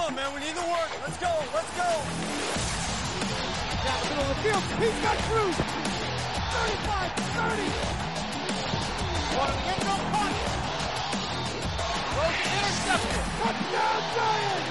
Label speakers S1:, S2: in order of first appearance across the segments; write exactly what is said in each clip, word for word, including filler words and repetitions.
S1: on, man. We need to work. Let's go. Let's go.
S2: Down the middle of the field. He's got Cruz. thirty-five, thirty.
S1: One of the end zone punch. Throws it intercepted.
S2: Touchdown, Giants.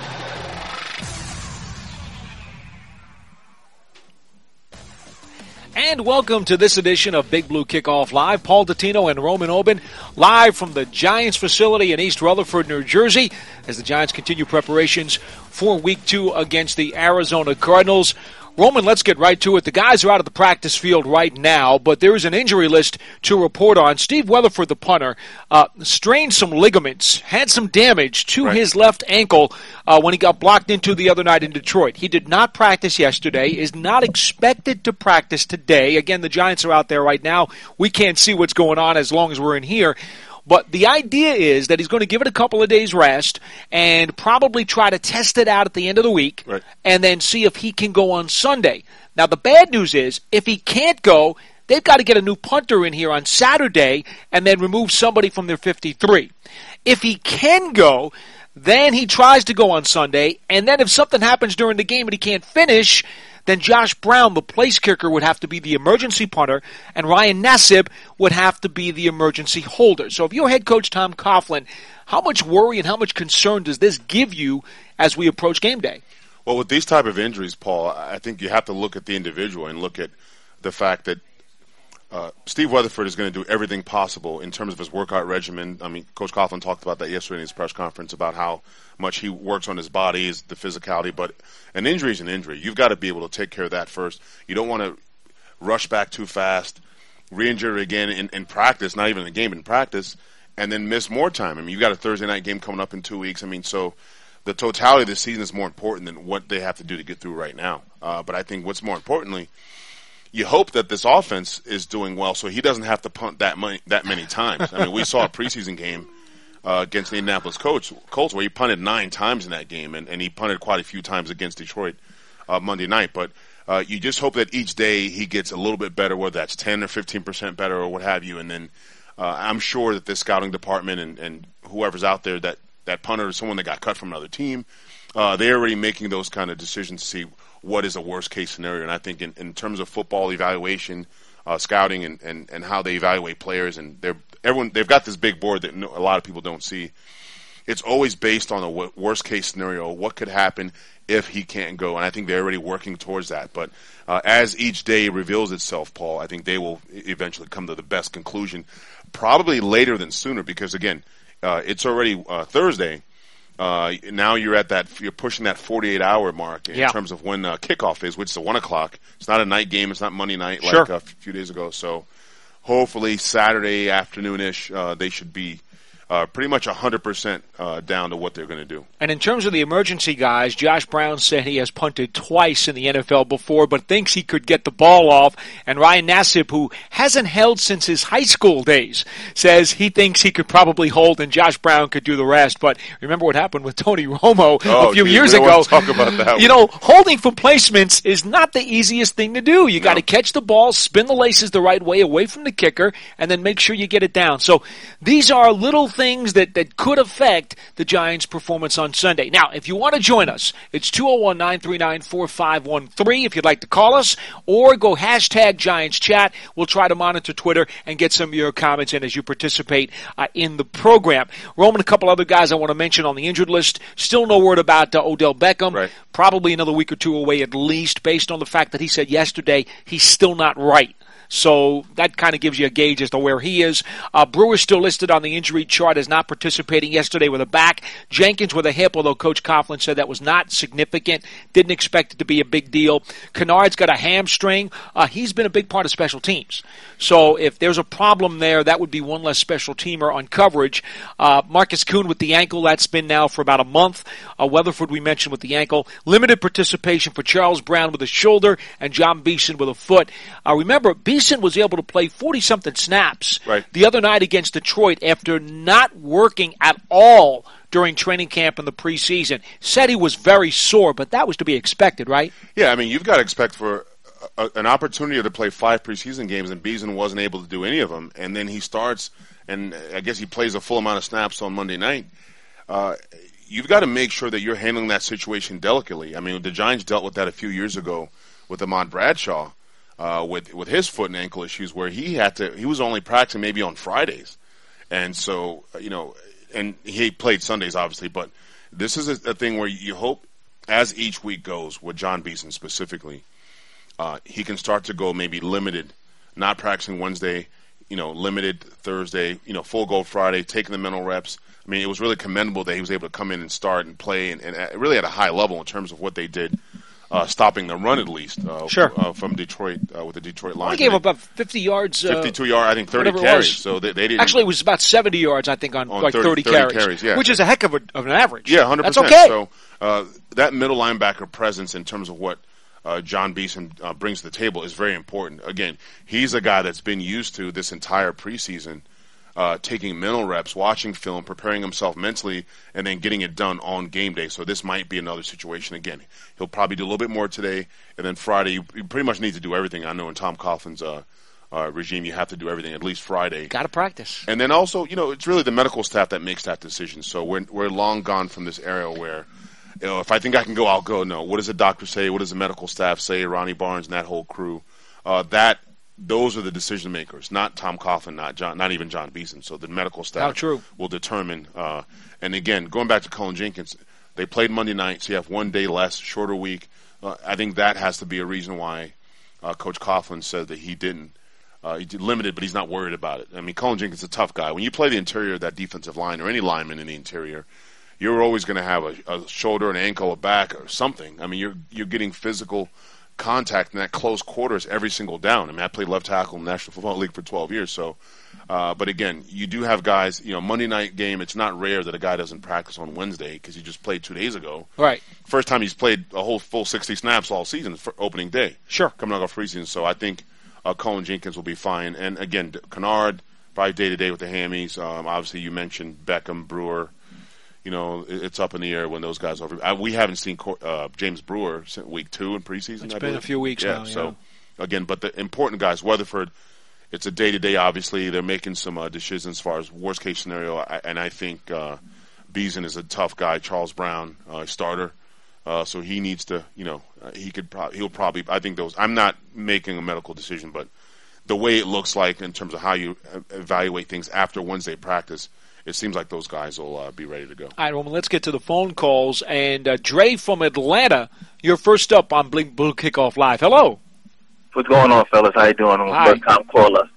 S3: And welcome to this edition of Big Blue Kickoff Live. Paul Dottino and Roman Oben live from the Giants facility in East Rutherford, New Jersey, as the Giants continue preparations for week two against the Arizona Cardinals. Roman, let's get right to it. The guys are out of the practice field right now, but there is an injury list to report on. Steve Weatherford, the punter, uh, strained some ligaments, had some damage to right. his left ankle uh, when he got blocked into the other night in Detroit. He did not practice yesterday, is not expected to practice today. Again, the Giants are out there right now. We can't see what's going on as long as we're in here. But the idea is that he's going to give it a couple of days rest and probably try to test it out at the end of the week
S4: right.
S3: and then see if he can go on Sunday. Now, the bad news is if he can't go, they've got to get a new punter in here on Saturday and then remove somebody from their fifty-three. If he can go, then he tries to go on Sunday, and then if something happens during the game and he can't finish, then Josh Brown, the place kicker, would have to be the emergency punter, and Ryan Nassib would have to be the emergency holder. So if you're head coach Tom Coughlin, how much worry and how much concern does this give you as we approach game day?
S4: Well, with these type of injuries, Paul, I think you have to look at the individual and look at the fact that uh, Steve Weatherford is going to do everything possible in terms of his workout regimen. I mean, Coach Coughlin talked about that yesterday in his press conference about how much he works on his body, is the physicality, but an injury is an injury. You've got to be able to take care of that first. You don't want to rush back too fast, re-injure again in, in practice, not even in the game, in practice, and then miss more time. I mean, you've got a Thursday night game coming up in two weeks. I mean, so the totality of the season is more important than what they have to do to get through right now. Uh, but I think what's more importantly, you hope that this offense is doing well so he doesn't have to punt that many, that many times. I mean, we saw a preseason game Uh, against the Indianapolis Colts, Colts, where he punted nine times in that game, and, and he punted quite a few times against Detroit uh, Monday night. But uh, you just hope that each day he gets a little bit better, whether that's ten or fifteen percent better or what have you. And then uh, I'm sure that this scouting department and, and whoever's out there, that, that punter is someone that got cut from another team, uh, they're already making those kind of decisions to see what is a worst-case scenario. And I think in, in terms of football evaluation, Uh, scouting and, and, and how they evaluate players, and they're everyone they've got this big board that no, a lot of people don't see. It's always based on a w- worst case scenario. What could happen if he can't go? And I think they're already working towards that. But uh, as each day reveals itself, Paul, I think they will eventually come to the best conclusion, probably later than sooner, because again, uh, it's already uh, Thursday. Uh, now you're at that, you're pushing that forty-eight hour mark in
S3: yeah.
S4: terms of when uh, kickoff is, which is at one o'clock. It's not a night game. It's not Monday night
S3: sure.
S4: like a few days ago. So hopefully Saturday afternoon-ish, uh, they should be uh, pretty much one hundred percent uh, down to what they're going to do.
S3: And in terms of the emergency guys, Josh Brown said he has punted twice in the N F L before, but thinks he could get the ball off. And Ryan Nassib, who hasn't held since his high school days, says he thinks he could probably hold and Josh Brown could do the rest. But remember what happened with Tony Romo
S4: oh,
S3: a few
S4: geez,
S3: years
S4: we don't
S3: ago.
S4: want to talk about that
S3: you know, holding for placements is not the easiest thing to do. You
S4: no.
S3: got to catch the ball, spin the laces the right way away from the kicker, and then make sure you get it down. So these are little things that, that could affect the Giants' performance on Sunday. Now, if you want to join us, it's two oh one, nine three nine, four five one three if you'd like to call us, or go hashtag Giants Chat. We'll try to monitor Twitter and get some of your comments in as you participate uh, in the program. Roman, a couple other guys I want to mention on the injured list. Still no word about uh, Odell Beckham.
S4: Right.
S3: Probably another week or two away at least, based on the fact that he said yesterday he's still not right. So that kind of gives you a gauge as to where he is. Uh, Brewer's still listed on the injury chart as not participating yesterday with a back. Jenkins with a hip, although Coach Coughlin said that was not significant. Didn't expect it to be a big deal. Kennard's got a hamstring. Uh, he's been a big part of special teams. So if there's a problem there, that would be one less special teamer on coverage. Uh, Marcus Kuhn with the ankle. That's been now for about a month. Uh, Weatherford we mentioned with the ankle. Limited participation for Charles Brown with a shoulder and John Beeson with a foot. Uh, remember, Beeson was able to play forty-something snaps
S4: right.
S3: the other night against Detroit after not working at all during training camp in the preseason. Said he was very sore, but that was to be expected, right?
S4: Yeah, I mean, you've got to expect for a, an opportunity to play five preseason games, and Beeson wasn't able to do any of them. And then he starts, and I guess he plays a full amount of snaps on Monday night. Uh, you've got to make sure that you're handling that situation delicately. I mean, the Giants dealt with that a few years ago with Ahmad Bradshaw, uh, with with his foot and ankle issues, where he had to he was only practicing maybe on Fridays, and so you know, and he played Sundays obviously, but this is a, a thing where you hope as each week goes with John Beeson specifically, uh, he can start to go maybe limited, not practicing Wednesday, you know, limited Thursday, you know, full go Friday, taking the mental reps. I mean, it was really commendable that he was able to come in and start and play, and, and really at a high level in terms of what they did, uh, stopping the run at least. Uh,
S3: sure.
S4: Uh, from Detroit uh, with the Detroit Lions.
S3: They gave up about fifty yards. Uh,
S4: fifty-two yards, I think thirty carries. So they, they didn't.
S3: Actually, it was about seventy yards, I think, on,
S4: on
S3: like
S4: thirty,
S3: thirty,
S4: thirty
S3: carries,
S4: carries yeah.
S3: which is a heck of, a, of an average.
S4: Yeah, one hundred percent.
S3: That's okay.
S4: So uh, that middle linebacker presence in terms of what uh, John Beeson uh, brings to the table is very important. Again, he's a guy that's been used to this entire preseason, uh, taking mental reps, watching film, preparing himself mentally, and then getting it done on game day. So this might be another situation again. He'll probably do a little bit more today, and then Friday you, you pretty much need to do everything. I know in Tom Coughlin's uh, uh, regime you have to do everything at least Friday.
S3: Got to practice.
S4: And then also, you know, it's really the medical staff that makes that decision. So we're we're long gone from this era where, you know, if I think I can go, I'll go. No, what does the doctor say? What does the medical staff say? Ronnie Barnes and that whole crew. Uh, that those are the decision makers, not Tom Coughlin, not John, not even John Beeson. So the medical staff
S3: How true.
S4: will determine. Uh, and again, going back to Cullen Jenkins, they played Monday night, so you have one day less, shorter week. Uh, I think that has to be a reason why uh, Coach Coughlin said that he didn't. Uh, he's limited, but he's not worried about it. I mean, Cullen Jenkins is a tough guy. When you play the interior of that defensive line or any lineman in the interior, you're always going to have a, a shoulder, an ankle, a back, or something. I mean, you're you're getting physical contact in that close quarters every single down. I mean, I played left tackle in the National Football League for twelve years. So, uh, but again, you do have guys. You know, Monday night game. It's not rare that a guy doesn't practice on Wednesday because he just played two days ago.
S3: Right.
S4: First time he's played a whole full sixty snaps all season for opening day.
S3: Sure.
S4: Coming out of preseason. So I think uh, Cullen Jenkins will be fine. And again, Kennard probably day to day with the hammies. Um, obviously, you mentioned Beckham, Brewer. You know, it's up in the air when those guys are. I, we haven't seen uh, James Brewer since week two in preseason.
S3: It's
S4: I
S3: been
S4: believe.
S3: a few weeks
S4: yeah,
S3: now. Yeah.
S4: So, again, but the important guys, Weatherford, it's a day-to-day, obviously. They're making some uh, decisions as far as worst-case scenario, I, and I think uh, Beeson is a tough guy. Charles Brown, uh, starter. Uh, so he needs to, you know, uh, he could probably, he'll probably, I think those, I'm not making a medical decision, but the way it looks like in terms of how you evaluate things after Wednesday practice, it seems like those guys will uh, be ready to go.
S3: All right, well, let's get to the phone calls. And uh, Dre from Atlanta, you're first up on Big Blue Kickoff Live. Hello.
S5: What's going on, fellas? How you doing? I'm a first-time caller.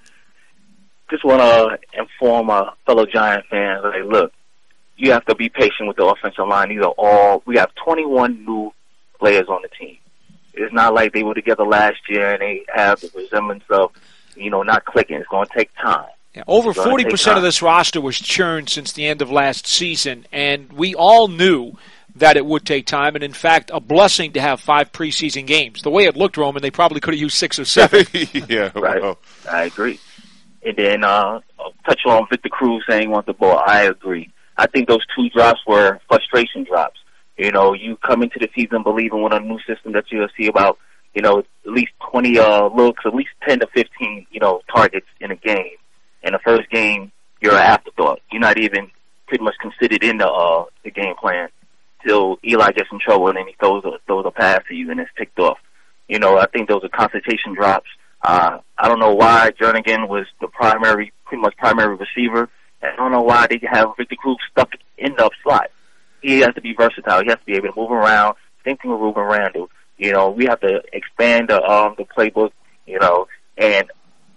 S5: Just want to inform our fellow Giant fans, like, look, you have to be patient with the offensive line. These are all, we have twenty-one new players on the team. It's not like they were together last year and they have the resemblance of, you know, not clicking. It's going to take time.
S3: Yeah, over forty percent of this roster was churned since the end of last season, and we all knew that it would take time, and in fact, a blessing to have five preseason games. The way it looked, Roman, they probably could have used six or seven.
S4: yeah,
S5: right.
S4: Well.
S5: I agree. And then uh, I'll touch on Victor Cruz saying he wants the ball. I agree. I think those two drops were frustration drops. You know, you come into the season believing with a new system that you'll see about, you know, at least twenty uh, looks, at least ten to fifteen, you know, targets in a game. In the first game, you're an afterthought. You're not even pretty much considered in the uh, the game plan till Eli gets in trouble and then he throws a, throws a pass to you and it's picked off. You know, I think those are concentration drops. Uh, I don't know why Jernigan was the primary, pretty much primary receiver. And I don't know why they have Victor Cruz stuck in the up slot. He has to be versatile. He has to be able to move around. Same thing with Ruben Randall. You know, we have to expand the um, the playbook. You know, and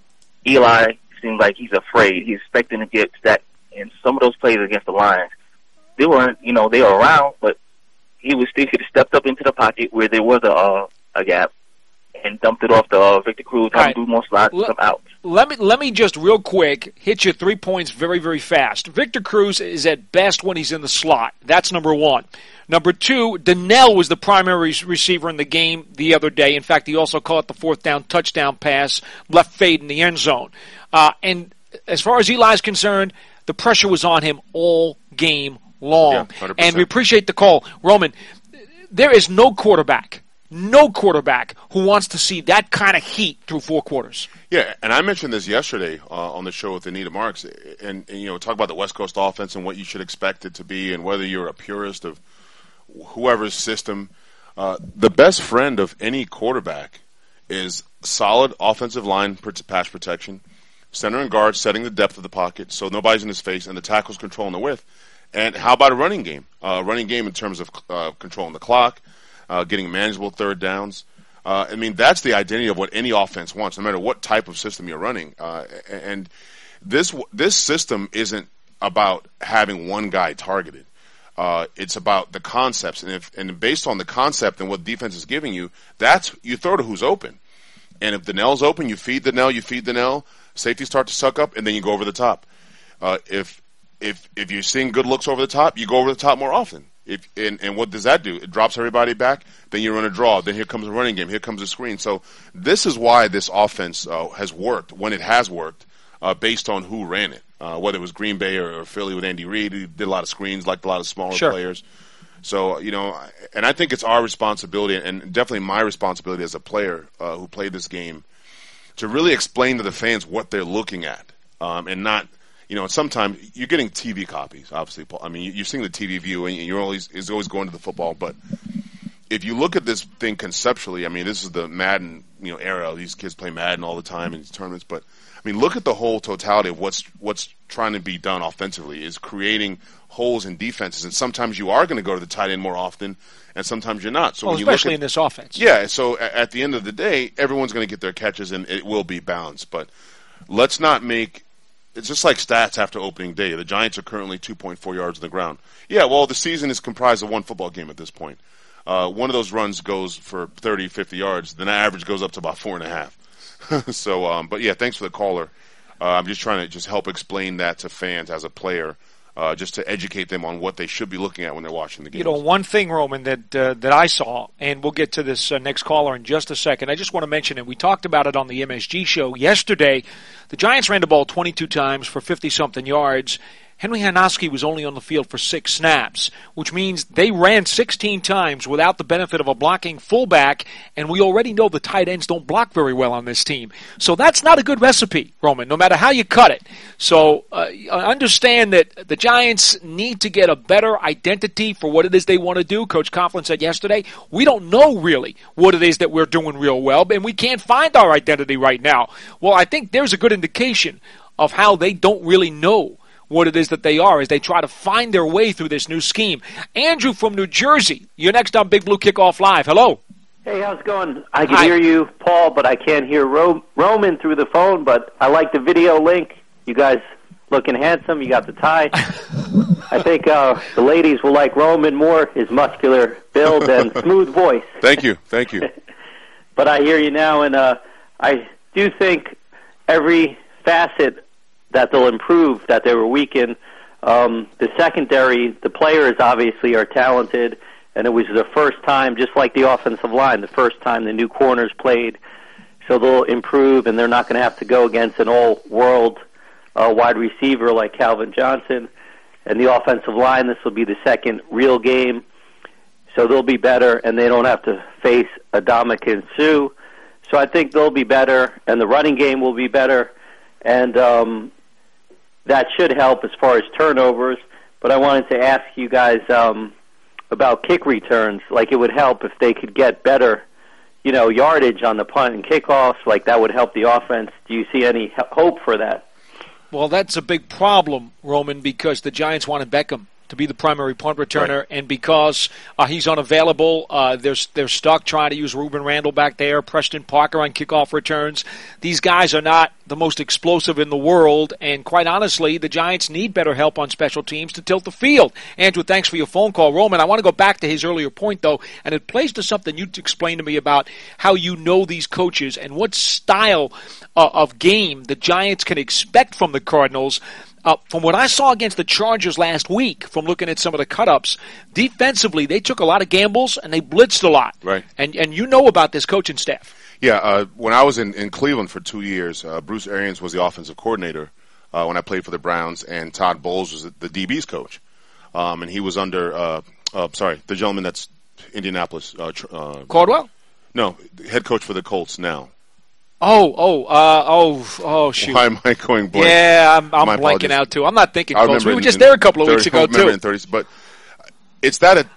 S5: Eli seems like he's afraid. He's expecting to get that. And some of those plays against the Lions, they weren't, you know, they were around, but he was still could have stepped up into the pocket where there was a uh, a gap and dumped it off to uh, Victor Cruz, have
S3: right.
S5: him do more slots and
S3: L-
S5: some outs.
S3: Let me let me just real quick hit you three points very, very fast. Victor Cruz is at best when he's in the slot. That's number one. Number two, Donnell was the primary receiver in the game the other day. In fact, he also caught the fourth down touchdown pass, left fade in the end zone. Uh, and as far as Eli's concerned, the pressure was on him all game long.
S4: Yeah, one hundred percent.
S3: And we appreciate the call. Roman, there is no quarterback no quarterback who wants to see that kind of heat through four quarters.
S4: Yeah, and I mentioned this yesterday uh, on the show with Anita Marks, and, and you know, talk about the West Coast offense and what you should expect it to be, and whether you're a purist of whoever's system. Uh, the best friend of any quarterback is solid offensive line pass protection, center and guard setting the depth of the pocket so nobody's in his face, and the tackles controlling the width. And how about a running game? Uh, running game in terms of uh, controlling the clock, uh, getting manageable third downs. Uh, I mean, that's the identity of what any offense wants, no matter what type of system you're running. Uh, and this this system isn't about having one guy targeted. Uh, it's about the concepts, and if and based on the concept and what defense is giving you, that's you throw to who's open. And if the nail's open, you feed the nail, you feed the nail. Safeties start to suck up, and then you go over the top. Uh, if if if you're seeing good looks over the top, you go over the top more often. If and, and what does that do? It drops everybody back. Then you run a draw. Then here comes a running game. Here comes a screen. So this is why this offense uh, has worked when it has worked, uh, based on who ran it. Uh, whether it was Green Bay or, or Philly with Andy Reid, he did a lot of screens, liked a lot of smaller
S3: sure.
S4: players. So, you know, and I think it's our responsibility, and definitely my responsibility as a player uh, who played this game, to really explain to the fans what they're looking at, um, and not, you know, sometimes you're getting T V copies, obviously, Paul. I mean, you're seeing the T V view, and you're always is always going to the football. But if you look at this thing conceptually, I mean, this is the Madden, you know, era. These kids play Madden all the time in these tournaments, but I mean, look at the whole totality of what's what's trying to be done offensively is creating holes in defenses, and sometimes you are going to go to the tight end more often, and sometimes you're not. So
S3: well,
S4: when
S3: especially
S4: you look at,
S3: in this offense.
S4: Yeah. So at the end of the day, everyone's going to get their catches, and it will be balanced. But let's not make it's just like stats after opening day. The Giants are currently two point four yards on the ground. Yeah. Well, the season is comprised of one football game at this point. Uh, one of those runs goes for thirty, fifty yards. Then the average goes up to about four and a half. so, um, but yeah, thanks for the caller. Uh, I'm just trying to just help explain that to fans as a player, uh, just to educate them on what they should be looking at when they're watching the game.
S3: You know, one thing, Roman, that uh, that I saw, and we'll get to this uh, next caller in just a second. I just want to mention it. We talked about it on the M S G show yesterday. The Giants ran the ball twenty-two times for fifty-something yards. Henry Hanoski was only on the field for six snaps, which means they ran sixteen times without the benefit of a blocking fullback, and we already know the tight ends don't block very well on this team. So that's not a good recipe, Roman, no matter how you cut it. So uh, understand that the Giants need to get a better identity for what it is they want to do. Coach Coughlin said yesterday, we don't know really what it is that we're doing real well, and we can't find our identity right now. Well, I think there's a good indication of how they don't really know what it is that they are as they try to find their way through this new scheme. Andrew from New Jersey, you're next on Big Blue Kickoff Live. Hello.
S6: Hey, how's it going? I can
S3: Hi.
S6: hear you, Paul, but I can't hear Ro- Roman through the phone, but I like the video link. You guys looking handsome. You got the tie. I think uh, the ladies will like Roman more, his muscular build and smooth voice.
S4: Thank you. Thank you.
S6: But I hear you now, and uh, I do think every facet that they'll improve, that they were weak in. Um, the secondary, the players obviously are talented, and it was the first time, just like the offensive line, the first time the new corners played. So they'll improve, and they're not going to have to go against an all-world uh, wide receiver like Calvin Johnson. And the offensive line, this will be the second real game. So they'll be better, and they don't have to face Adamakin Suh. So I think they'll be better, and the running game will be better. And um, that should help as far as turnovers, but I wanted to ask you guys um, about kick returns. Like, it would help if they could get better, you know, yardage on the punt and kickoffs. Like, that would help the offense. Do you see any hope for that?
S3: Well, that's a big problem, Roman, because the Giants wanted Beckham to be the primary punt returner, right. And because uh, he's unavailable, uh, they're, they're stuck trying to use Ruben Randall back there, Preston Parker on kickoff returns. These guys are not the most explosive in the world, and quite honestly, the Giants need better help on special teams to tilt the field. Andrew, thanks for your phone call. Roman, I want to go back to his earlier point, though, and it plays to something you explained to me about how you know these coaches and what style uh, of game the Giants can expect from the Cardinals. Uh, from what I saw against the Chargers last week, from looking at some of the cut-ups, defensively they took a lot of gambles and they blitzed a lot.
S4: Right. And
S3: and you know about this coaching staff.
S4: Yeah, uh, when I was in, in Cleveland for two years, uh, Bruce Arians was the offensive coordinator uh, when I played for the Browns, and Todd Bowles was the D B's coach. Um, and he was under, uh, uh, sorry, the gentleman that's Indianapolis. Uh, uh,
S3: Caldwell?
S4: No, head coach for the Colts now.
S3: Oh, oh, uh, oh, oh, shoot.
S4: Why am I going blank?
S3: Yeah, I'm, I'm
S4: My
S3: blanking
S4: apologies.
S3: out, too. I'm not thinking
S4: I
S3: Colts. We were
S4: in-
S3: just
S4: in
S3: there a couple of
S4: thirty
S3: weeks ago,
S4: remember
S3: too.
S4: in thirties, but it's that a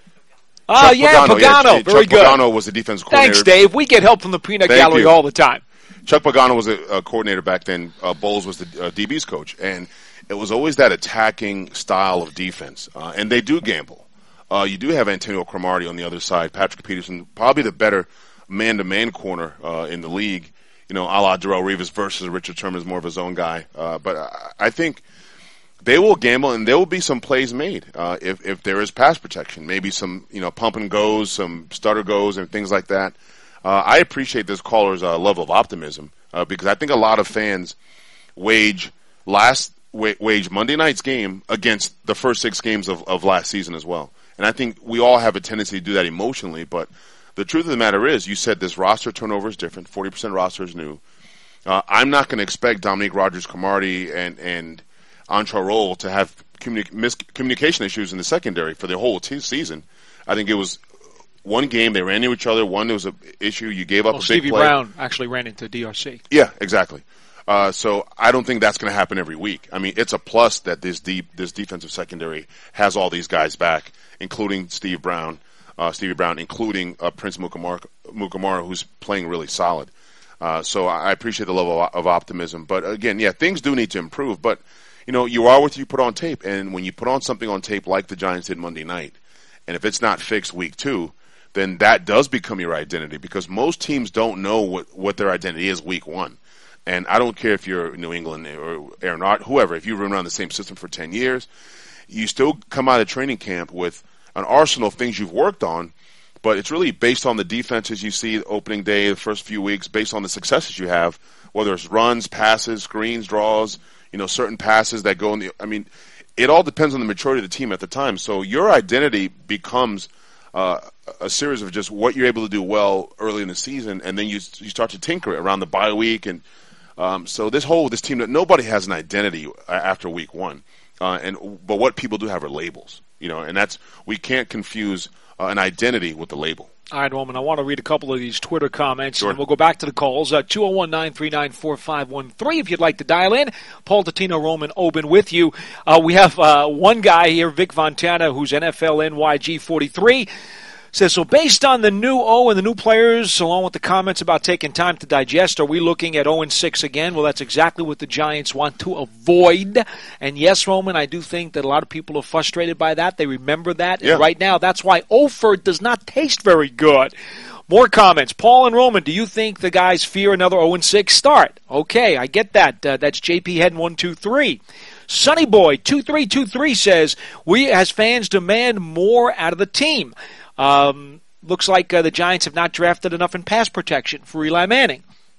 S3: Oh,
S4: Chuck
S3: yeah,
S4: Pagano,
S3: Pagano.
S4: yeah,
S3: Very
S4: Chuck
S3: good.
S4: Pagano was the defensive coordinator.
S3: Thanks, Dave. We get help from the peanut
S4: Thank
S3: gallery
S4: you.
S3: all the time.
S4: Chuck Pagano was a, a coordinator back then. Uh, Bowles was the uh, D B's coach, and it was always that attacking style of defense. Uh, and they do gamble. Uh, you do have Antonio Cromartie on the other side, Patrick Peterson, probably the better man-to-man corner uh, in the league. You know, a la Darrelle Revis versus Richard Sherman is more of a zone guy. Uh, but I, I think they will gamble, and there will be some plays made uh, if if there is pass protection. Maybe some, you know, pump and goes, some stutter goes, and things like that. Uh, I appreciate this caller's uh, level of optimism uh, because I think a lot of fans wage last wa- wage Monday night's game against the first six games of, of last season as well. And I think we all have a tendency to do that emotionally. But the truth of the matter is, you said this roster turnover is different. forty percent roster is new. Uh, I'm not going to expect Dominique Rodgers-Cromartie and and Antrel Rolle to have communi- miscommunication issues in the secondary for the whole t- season. I think it was one game they ran into each other. One, there was an issue. You gave up
S3: Well,
S4: a big
S3: Stevie
S4: play.
S3: Brown actually ran into D R C.
S4: Yeah, exactly. Uh, so I don't think that's going to happen every week. I mean, it's a plus that this deep this defensive secondary has all these guys back, including Steve Brown, uh, Stevie Brown, including uh, Prince Mukamara, Mukamara, who's playing really solid. Uh, so I appreciate the level of, of optimism. But again, yeah, things do need to improve. But you know, you are what you put on tape, and when you put on something on tape like the Giants did Monday night, and if it's not fixed week two, then that does become your identity because most teams don't know what, what their identity is week one. And I don't care if you're New England or Aaron Rodgers, whoever, if you've run around the same system for ten years, you still come out of training camp with an arsenal of things you've worked on, but it's really based on the defenses you see the opening day, the first few weeks, based on the successes you have, whether it's runs, passes, screens, draws, you know, certain passes that go in the – I mean, it all depends on the maturity of the team at the time. So your identity becomes uh, a series of just what you're able to do well early in the season, and then you you start to tinker it around the bye week and – Um, so this whole this team that nobody has an identity after week one, uh, and but what people do have are labels, you know, and that's we can't confuse uh, an identity with the label.
S3: All right, Roman, I want to read a couple of these Twitter comments,
S4: Sure.
S3: and we'll go back to the calls. Uh, two oh one, nine three nine, four five one three if you'd like to dial in. Paul Dottino, Roman Oben with you. Uh, we have uh, one guy here, Vic Fontana, who's N F L N Y G forty-three. Says, so based on the new O and the new players, along with the comments about taking time to digest, are we looking at oh and six again? Well, that's exactly what the Giants want to avoid. And yes, Roman, I do think that a lot of people are frustrated by that. They remember that.
S4: Yeah.
S3: And right now, that's why Ofer does not taste very good. More comments. Paul and Roman, do you think the guys fear another oh and six start? Okay, I get that. Uh, that's J P Head one two three. Sonny Boy two three two three says, we as fans demand more out of the team. Um, looks like uh, the Giants have not drafted enough in pass protection for Eli Manning.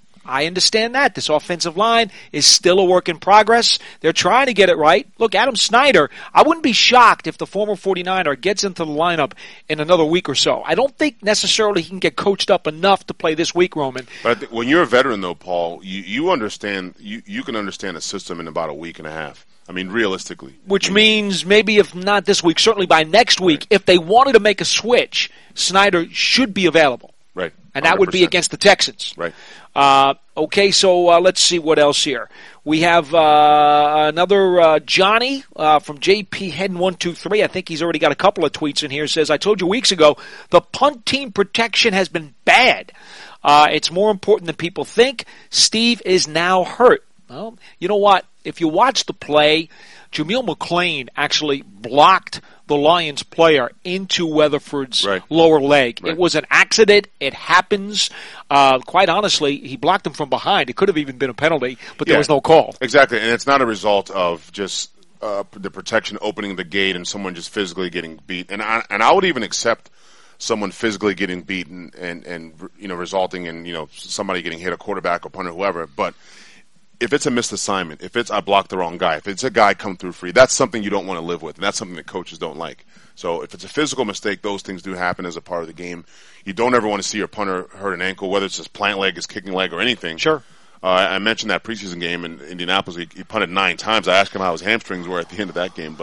S3: I understand that. This offensive line is still a work in progress. They're trying to get it right. Look, Adam Snyder, I wouldn't be shocked if the former forty-niner gets into the lineup in another week or so. I don't think necessarily he can get coached up enough to play this week, Roman.
S4: But I think when you're a veteran, though, Paul, you, you understand you, you can understand a system in about a week and a half. I mean, realistically.
S3: Which
S4: I mean,
S3: means maybe if not this week, certainly by next week,
S4: Right.
S3: if they wanted to make a switch, Snyder should be available.
S4: right.
S3: And that would be
S4: one hundred percent.
S3: against the Texans.
S4: Right.
S3: Uh, okay, so uh, let's see what else here. We have uh, another uh, Johnny uh, from J P Head one two three. I think he's already got a couple of tweets in here. Says, I told you weeks ago, the punt team protection has been bad. Uh, it's more important than people think. Steve is now hurt. Well, you know what? If you watch the play, Jameel McClain actually blocked the Lions player into Weatherford's
S4: Right.
S3: lower leg.
S4: Right.
S3: It was an accident. It happens. Uh, quite honestly, he blocked him from behind. It could have even been a penalty, but there
S4: Yeah.
S3: was no call.
S4: Exactly, and it's not a result of just uh, the protection opening the gate and someone just physically getting beat. And I, and I would even accept someone physically getting beaten and, and you know resulting in you know somebody getting hit, a quarterback or punter, whoever. But if it's a missed assignment, if it's I blocked the wrong guy, if it's a guy come through free, that's something you don't want to live with, and that's something that coaches don't like. So if it's a physical mistake, those things do happen as a part of the game. You don't ever want to see your punter hurt an ankle, whether it's his plant leg, his kicking leg, or anything.
S3: Sure.
S4: Uh, I mentioned that preseason game in Indianapolis. He, he punted nine times. I asked him how his hamstrings were at the end of that game, but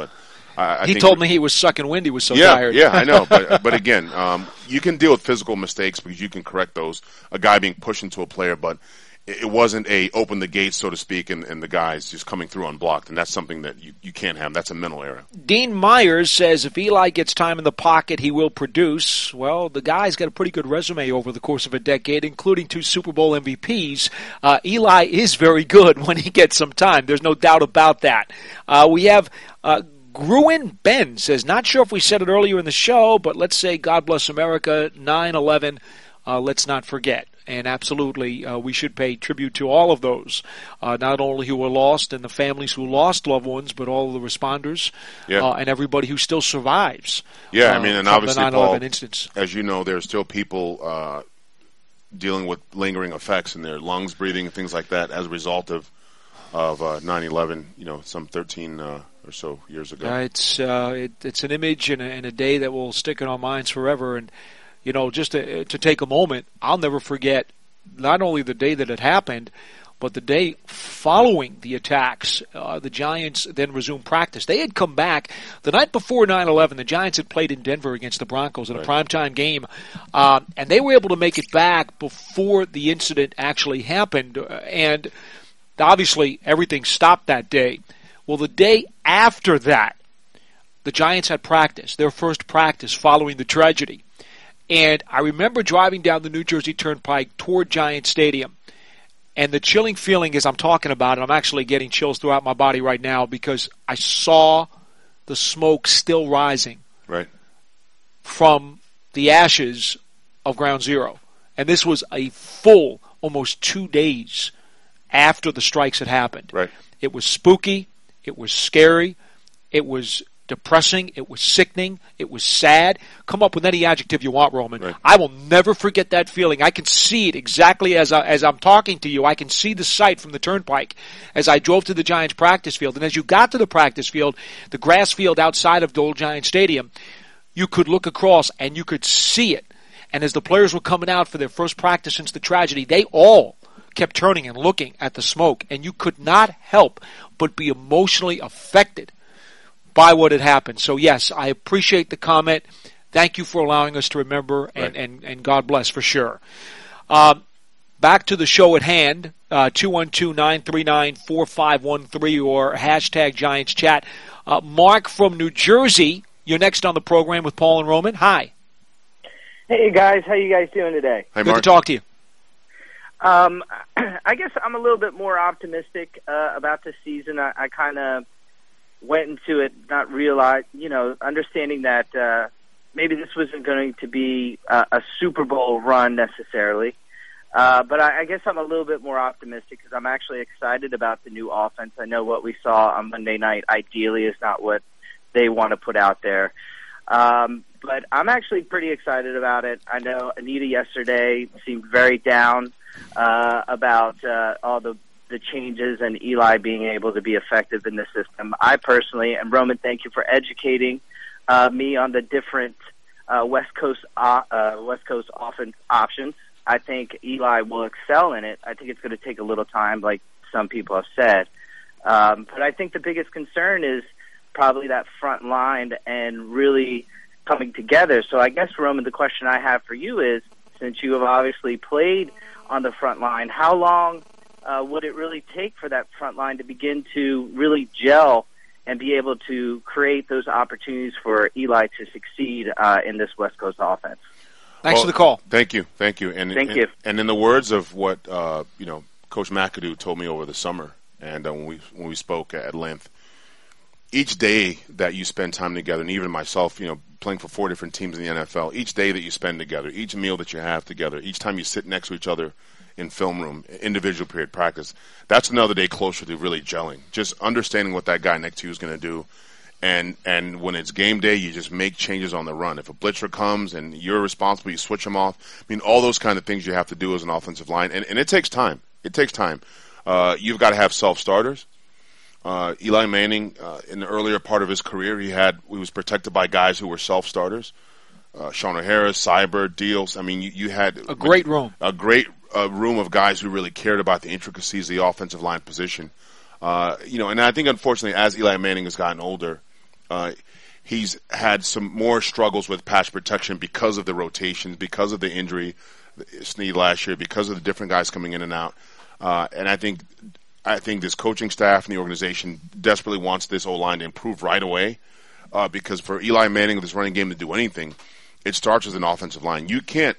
S4: I, I
S3: he
S4: think
S3: told me he was sucking wind. He was so
S4: yeah,
S3: tired.
S4: Yeah, I know. But but again, um, you can deal with physical mistakes because you can correct those. A guy being pushed into a player, but it, it wasn't a open the gates, so to speak, and, and the guys just coming through unblocked. And that's something that you, you can't have. That's a mental error.
S3: Dean Myers says if Eli gets time in the pocket, he will produce. Well, the guy's got a pretty good resume over the course of a decade, including two Super Bowl M V Ps. Uh, Eli is very good when he gets some time. There's no doubt about that. Uh, we have... Uh, Gruen Ben says, not sure if we said it earlier in the show, but let's say God bless America, nine eleven, uh, let's not forget. And absolutely, uh, we should pay tribute to all of those, uh, not only who were lost and the families who lost loved ones, but all of the responders
S4: yeah.
S3: uh, and everybody who still survives.
S4: Yeah,
S3: uh,
S4: I mean, and
S3: from
S4: obviously,
S3: the nine eleven
S4: Paul,
S3: instance.
S4: As you know, there's still people uh, dealing with lingering effects in their lungs, breathing, and things like that as a result of of uh, nine eleven, you know, some thirteen uh, or so years ago.
S3: Uh, it's uh, it, it's an image and a, and a day that will stick in our minds forever. And, you know, just to, to take a moment, I'll never forget not only the day that it happened, but the day following the attacks. Uh, the Giants then resumed practice. They had come back the night before nine eleven. The Giants had played in Denver against the Broncos in a
S4: right.
S3: primetime game, uh, and they were able to make it back before the incident actually happened. Uh, and obviously, everything stopped that day. Well, the day after that, the Giants had practice, their first practice following the tragedy. And I remember driving down the New Jersey Turnpike toward Giant Stadium, and the chilling feeling as I'm talking about it, I'm actually getting chills throughout my body right now because I saw the smoke still rising
S4: right.
S3: from the ashes of Ground Zero. And this was a full, almost two days after the strikes had happened.
S4: Right.
S3: It was spooky. It was scary. It was depressing. It was sickening. It was sad. Come up with any adjective you want, Roman.
S4: Right.
S3: I will never forget that feeling. I can see it exactly as, I, as I'm talking to you. I can see the sight from the turnpike as I drove to the Giants practice field. And as you got to the practice field, the grass field outside of the old Giant Stadium, you could look across and you could see it. And as the players were coming out for their first practice since the tragedy, they all kept turning and looking at the smoke, and you could not help but be emotionally affected by what had happened. So, yes, I appreciate the comment. Thank you for allowing us to remember, and,
S4: right.
S3: and, and God bless for sure. Um, back to the show at hand, uh, two one two, nine three nine, four five one three or hashtag Giants Chat. Uh, Mark from New Jersey, you're next on the program with Paul and Roman. Hi.
S7: Hey, guys. How you guys doing today?
S4: Hi,
S3: Good
S4: Mark.
S3: to talk to you.
S7: Um, I guess I'm a little bit more optimistic uh, about this season. I, I kind of went into it not realize, you know, understanding that uh, maybe this wasn't going to be uh, a Super Bowl run necessarily. Uh, but I, I guess I'm a little bit more optimistic because I'm actually excited about the new offense. I know what we saw on Monday night ideally is not what they want to put out there. Um, but I'm actually pretty excited about it. I know Anita yesterday seemed very down uh, about uh, all the, the changes and Eli being able to be effective in the system. I personally, and Roman, thank you for educating uh, me on the different uh, West Coast uh, uh, West Coast offense options. I think Eli will excel in it. I think it's going to take a little time, like some people have said. Um, but I think the biggest concern is probably that front line and really coming together. So I guess, Roman, the question I have for you is, since you have obviously played on the front line, how long uh, would it really take for that front line to begin to really gel and be able to create those opportunities for Eli to succeed uh, in this West Coast offense?
S3: Thanks
S4: well,
S3: for the call.
S4: Thank you, thank you, and
S7: thank
S4: and,
S7: you.
S4: And in the words of what uh, you know, Coach McAdoo told me over the summer, and uh, when we when we spoke at length, each day that you spend time together, and even myself, you know, playing for four different teams in the N F L, each day that you spend together, each meal that you have together, each time you sit next to each other in film room, individual period practice, that's another day closer to really gelling. Just understanding what that guy next to you is going to do. And and when it's game day, you just make changes on the run. If a blitzer comes and you're responsible, you switch them off. I mean, all those kind of things you have to do as an offensive line. And, and it takes time. It takes time. Uh, you've got to have self-starters. Uh, Eli Manning, uh, in the earlier part of his career, he had he was protected by guys who were self-starters. Uh, Sean O'Hara, Cyber, Deals. I mean, you, you had
S3: A great room.
S4: A great uh, room of guys who really cared about the intricacies of the offensive line position. Uh, you know, and I think, unfortunately, as Eli Manning has gotten older, Uh, he's had some more struggles with pass protection because of the rotations, because of the injury, Snead last year, because of the different guys coming in and out. Uh, and I think I think this coaching staff and the organization desperately wants this O-line to improve right away, uh, because for Eli Manning with this running game to do anything, it starts with an offensive line. You can't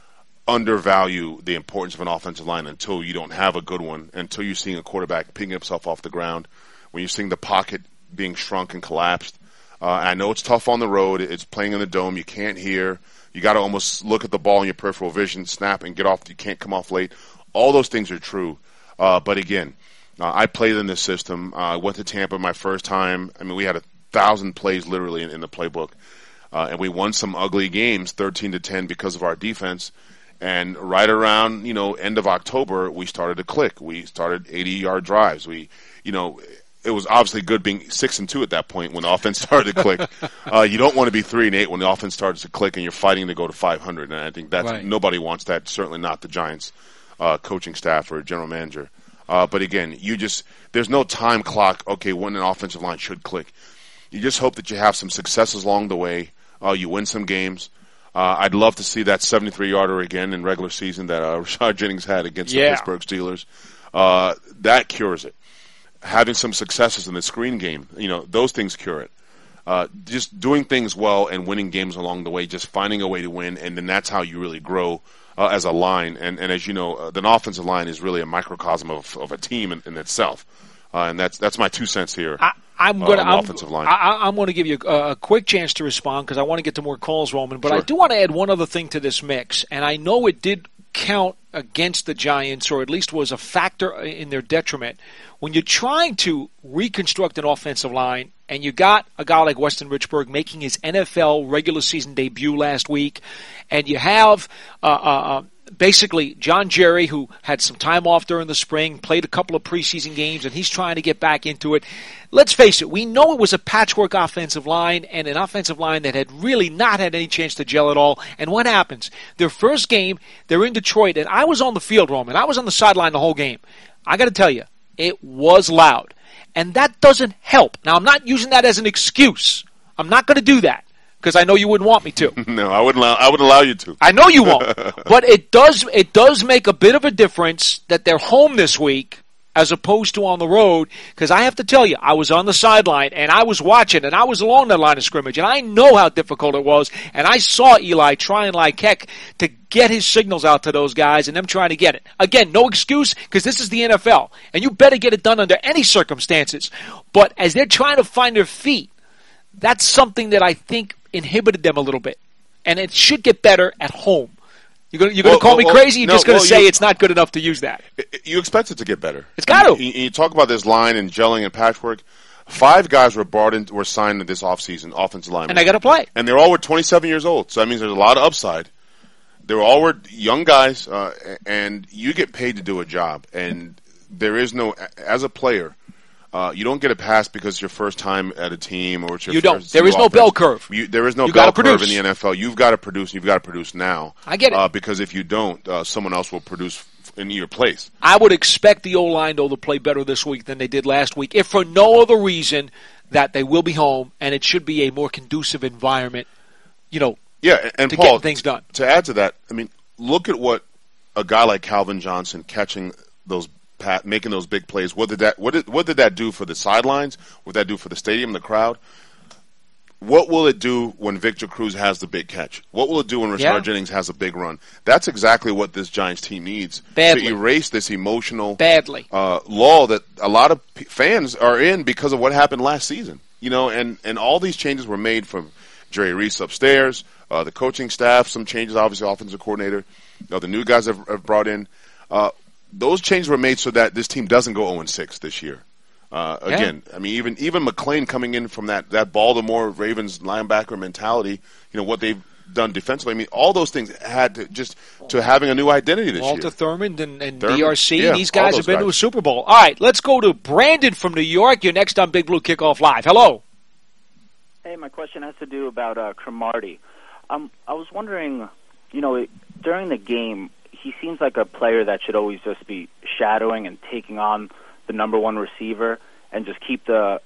S4: undervalue the importance of an offensive line until you don't have a good one, until you're seeing a quarterback picking himself off the ground, when you're seeing the pocket being shrunk and collapsed. Uh, I know it's tough on the road. It's playing in the dome. You can't hear. You got to almost look at the ball in your peripheral vision, snap, and get off. You can't come off late. All those things are true. Uh, but again, uh, I played in this system. I uh, went to Tampa my first time. I mean, we had a thousand plays literally in, in the playbook. Uh, and we won some ugly games, thirteen to ten, because of our defense. And right around, you know, end of October, we started to click. We started eighty-yard drives. We, you know, it was obviously good being six and two at that point when the offense started to click. Uh, you don't want to be three and eight when the offense starts to click and you're fighting to go to five hundred. And I think that's
S3: right.
S4: Nobody wants that. Certainly not the Giants uh, coaching staff or general manager. Uh, but again, you just there's no time clock. Okay, when an offensive line should click. You just hope that you have some successes along the way. Uh, you win some games. Uh, I'd love to see that seventy-three-yarder again in regular season that uh, Rashad Jennings had against
S3: yeah.
S4: the Pittsburgh Steelers. Uh, that cures it. Having some successes in the screen game, you know, those things cure it. Uh, just doing things well and winning games along the way, just finding a way to win, and then that's how you really grow uh, as a line. And, and as you know, uh, the offensive line is really a microcosm of, of a team in, in itself. Uh, and that's that's my two cents here.
S3: I- I'm going
S4: uh,
S3: to
S4: offensive line.
S3: I, I'm going to give you a, a quick chance to respond because I want to get to more calls, Roman. But
S4: Sure.
S3: I do want to add one other thing to this mix, and I know it did count against the Giants, or at least was a factor in their detriment. When you're trying to reconstruct an offensive line, and you got a guy like Weston Richburg making his N F L regular season debut last week, and you have uh, uh, basically John Jerry, who had some time off during the spring, played a couple of preseason games, and he's trying to get back into it. Let's face it, we know it was a patchwork offensive line and an offensive line that had really not had any chance to gel at all. And what happens? Their first game, they're in Detroit, and I was on the field, Roman. I was on the sideline the whole game. I got to tell you, it was loud. And that doesn't help. Now, I'm not using that as an excuse. I'm not going to do that because I know you wouldn't want me to.
S4: No, I wouldn't allow, I would allow you to.
S3: I know you won't. But it does it does make a bit of a difference that they're home this week as opposed to on the road, because I have to tell you, I was on the sideline, and I was watching, and I was along that line of scrimmage, and I know how difficult it was, and I saw Eli trying like heck to get his signals out to those guys, and them trying to get it. Again, no excuse, because this is the N F L, and you better get it done under any circumstances. But as they're trying to find their feet, that's something that I think inhibited them a little bit, and it should get better at home. You're going to
S4: well,
S3: call
S4: well,
S3: me
S4: well,
S3: crazy? You're
S4: no,
S3: just going to
S4: well,
S3: say
S4: you,
S3: it's not good enough to use that.
S4: You expect it to get better.
S3: It's got to.
S4: You, you, you talk about this line and gelling and patchwork. Five guys were brought in, were signed in this offseason, offensive linemen.
S3: And they got to play.
S4: And they're all were twenty-seven years old, so that means there's a lot of upside. They were all were young guys, uh, and you get paid to do a job. And there is no, as a player, Uh, you don't get a pass because it's your first time at a team or it's your
S3: you
S4: first
S3: don't. There is no
S4: offense.
S3: bell curve.
S4: You, there is no
S3: You
S4: bell
S3: gotta
S4: curve
S3: produce.
S4: in the N F L. You've got to produce, and you've got to produce now.
S3: I get it.
S4: Uh, because if you don't, uh, someone else will produce in your place.
S3: I would expect the O-line, though, to play better this week than they did last week, if for no other reason that they will be home and it should be a more conducive environment, you know,
S4: Yeah, and, and
S3: to
S4: Paul,
S3: getting things done.
S4: To add to that, I mean, look at what a guy like Calvin Johnson catching those Pat, making those big plays. What did that? What did what did that do for the sidelines? What did that do for the stadium, the crowd? What will it do when Victor Cruz has the big catch? What will it do when Rashard
S3: Yeah.
S4: Jennings has a big run? That's exactly what this Giants team needs
S3: Badly.
S4: to erase this emotional
S3: Badly.
S4: uh, lull that a lot of p- fans are in because of what happened last season. You know, and and all these changes were made from Jerry Reese upstairs, uh, the coaching staff, some changes, obviously, offensive coordinator, you know, the new guys have, have brought in. Uh, Those changes were made so that this team doesn't go oh and six this year. Uh,
S3: Yeah.
S4: again, I mean, even even McClain coming in from that, that Baltimore Ravens linebacker mentality, you know, what they've done defensively. I mean, all those things had to just to having a new identity this
S3: Walter
S4: year.
S3: Thurman and, and
S4: Thurman,
S3: D R C,
S4: yeah,
S3: these
S4: all
S3: guys
S4: those
S3: have been to a
S4: guys.
S3: Super Bowl. All right, let's go to Brandon from New York. You're next on Big Blue Kickoff Live. Hello.
S8: Hey, my question has to do about uh, Cromartie. Um, I was wondering, you know, it, during the game, he seems like a player that should always just be shadowing and taking on the number one receiver and just keep the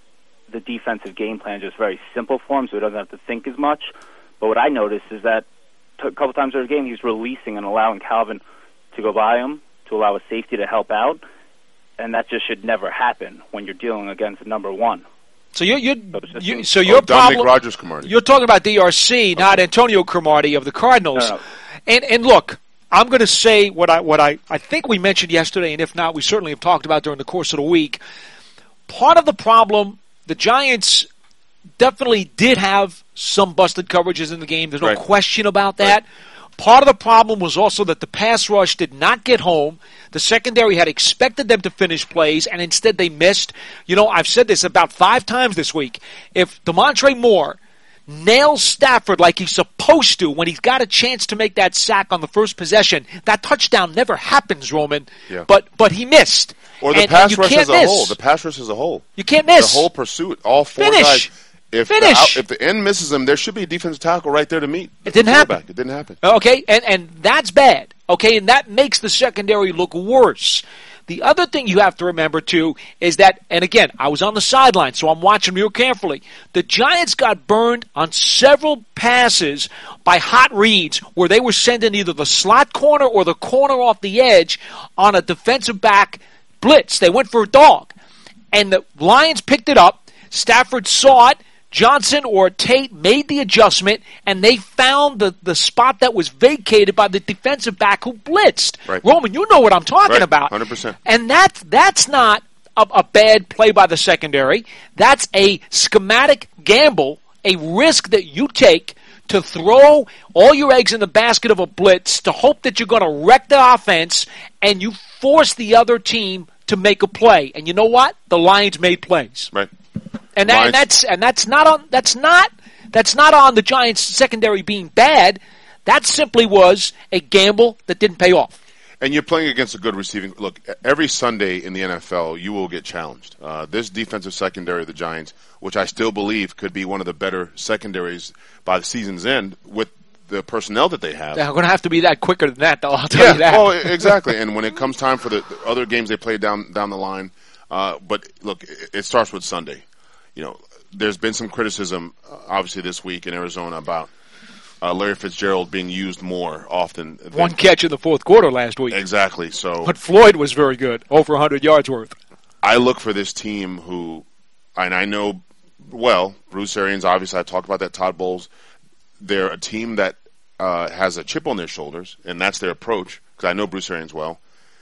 S8: the defensive game plan just very simple for him, so he doesn't have to think as much. But what I noticed is that t- a couple times during the game, he's releasing and allowing Calvin to go by him, to allow a safety to help out, and that just should never happen when you're dealing against number one.
S3: So you're, you're,
S8: So,
S3: you, so your
S4: oh, Dominic
S3: problem.
S4: Rogers Cromartie.
S3: You're talking about D R C, okay. Not Antonio Cromartie of the Cardinals.
S8: No, no.
S3: And and look, I'm going to say what I what I, I think we mentioned yesterday, and if not, we certainly have talked about during the course of the week. Part of the problem, the Giants definitely did have some busted coverages in the game. There's no
S4: right.
S3: question about that. Right. Part of the problem was also that the pass rush did not get home. The secondary had expected them to finish plays, and instead they missed. You know, I've said this about five times this week. If Demontre Moore nails Stafford like he's supposed to when he's got a chance to make that sack on the first possession, that touchdown never happens, Roman.
S4: Yeah.
S3: But but he missed.
S4: Or the
S3: and,
S4: pass
S3: and
S4: rush as a
S3: miss.
S4: whole. The pass rush as a whole.
S3: You can't miss.
S4: The whole pursuit. All four
S3: Finish.
S4: guys. If
S3: Finish.
S4: The, out, if the end misses them, there should be a defensive tackle right there to meet.
S3: It didn't happen.
S4: It didn't happen.
S3: Okay, and, and that's bad. Okay, and that makes the secondary look worse. The other thing you have to remember, too, is that, and again, I was on the sideline, so I'm watching real carefully. The Giants got burned on several passes by hot reads where they were sending either the slot corner or the corner off the edge on a defensive back blitz. They went for a dog. And the Lions picked it up. Stafford saw it. Johnson or Tate made the adjustment, and they found the, the spot that was vacated by the defensive back who blitzed.
S4: Right.
S3: Roman, you know what I'm talking
S4: right.
S3: about.
S4: one hundred percent.
S3: And that, that's not a, a bad play by the secondary. That's a schematic gamble, a risk that you take to throw all your eggs in the basket of a blitz to hope that you're going to wreck the offense, and you force the other team to make a play. And you know what? The Lions made plays.
S4: Right.
S3: And, that, and that's and that's not on that's not that's not on the Giants secondary being bad. That simply was a gamble that didn't pay off.
S4: And you're playing against a good receiving. Look, every Sunday in the N F L, you will get challenged. Uh, this defensive secondary of the Giants, which I still believe could be one of the better secondaries by the season's end, with the personnel that they have.
S3: They're going to have to be that quicker than that, though. I'll tell
S4: yeah,
S3: you that.
S4: well, exactly. And when it comes time for the, the other games they play down down the line, uh, but look, it, it starts with Sunday. You know, there's been some criticism, uh, obviously, this week in Arizona about uh, Larry Fitzgerald being used more often. Than,
S3: One catch in the fourth quarter last week.
S4: Exactly. So,
S3: but Floyd was very good, over one hundred yards worth.
S4: I look for this team who, and I know well, Bruce Arians, obviously, I talked about that, Todd Bowles. They're a team that uh, has a chip on their shoulders, and that's their approach, because I know Bruce Arians well.